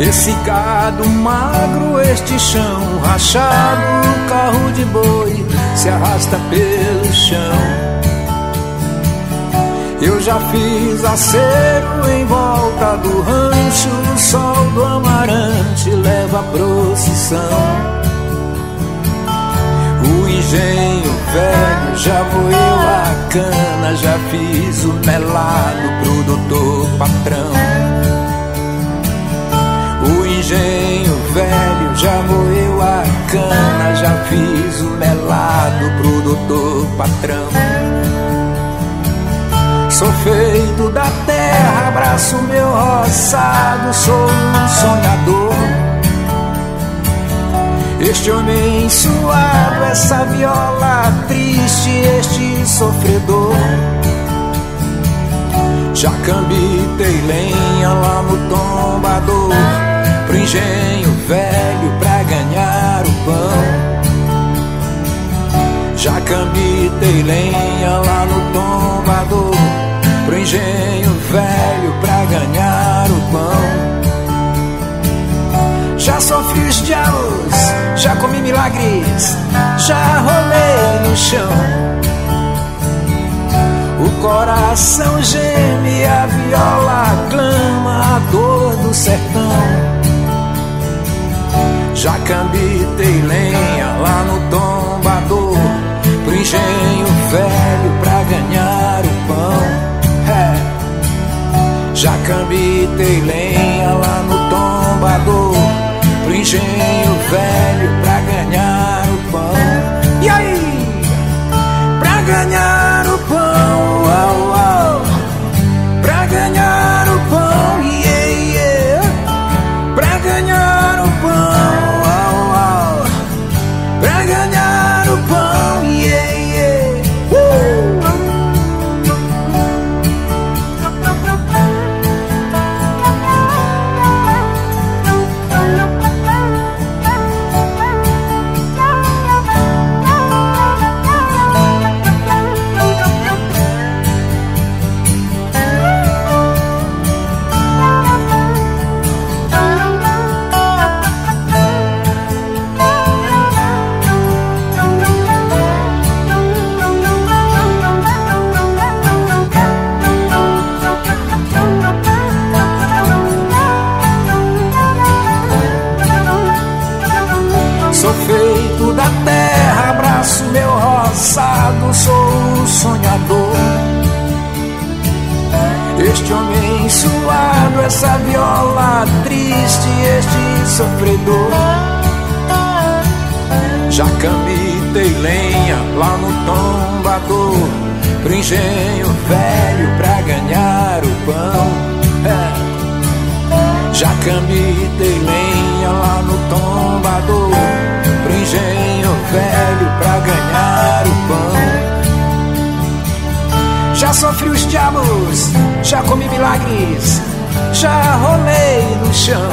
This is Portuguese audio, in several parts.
Esse gado magro, este chão rachado, o carro de boi se arrasta pelo chão. Eu já fiz acero em volta do rancho, o sol do amarante leva a procissão. O engenho velho já moeu a cana, já fiz o melado pro doutor patrão. O engenho velho já moeu a cana, já fiz o melado pro doutor patrão. Sou feito da terra, abraço meu roçado, sou um sonhador. Este homem suado, essa viola triste, este sofredor. Já cambitei lenha lá no tombador, pro engenho velho pra ganhar o pão. Já cambitei lenha lá no tombador, pro engenho velho pra ganhar o pão. Já sofri os diabos, já comi milagres, já rolei no chão. O coração geme, a viola clama a dor do sertão. Já cambitei lenha lá no tombador, pro engenho velho pra ganhar o pão. Já cambitei lenha lá no tombador, pro engenho velho pra ganhar o pão. E aí? Pra ganhar o pão, uau, uau. Pra ganhar o pão, yeah, yeah. Pra ganhar o pão, uau, uau. Pra ganhar o pão, yeah, yeah. Sou feito da terra, abraço meu roçado, sou um sonhador. Este homem suado, essa viola triste, este sofredor. Já cambitei lenha lá no tombador, pro engenho velho pra ganhar o pão. Já cambitei lenha lá no tombador, pro engenho velho pra ganhar o pão. Já sofri os diabos, já comi milagres, já rolei no chão.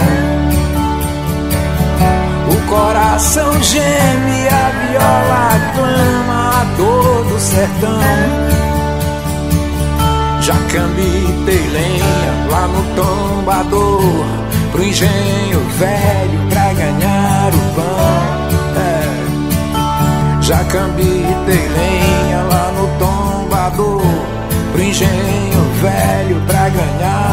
O coração geme, a viola clama a dor do sertão. Já cambitei lenha lá no tombador, pro engenho velho pra ganhar o pão. Já cambitei lenha lá no tombador, pro engenho velho pra ganhar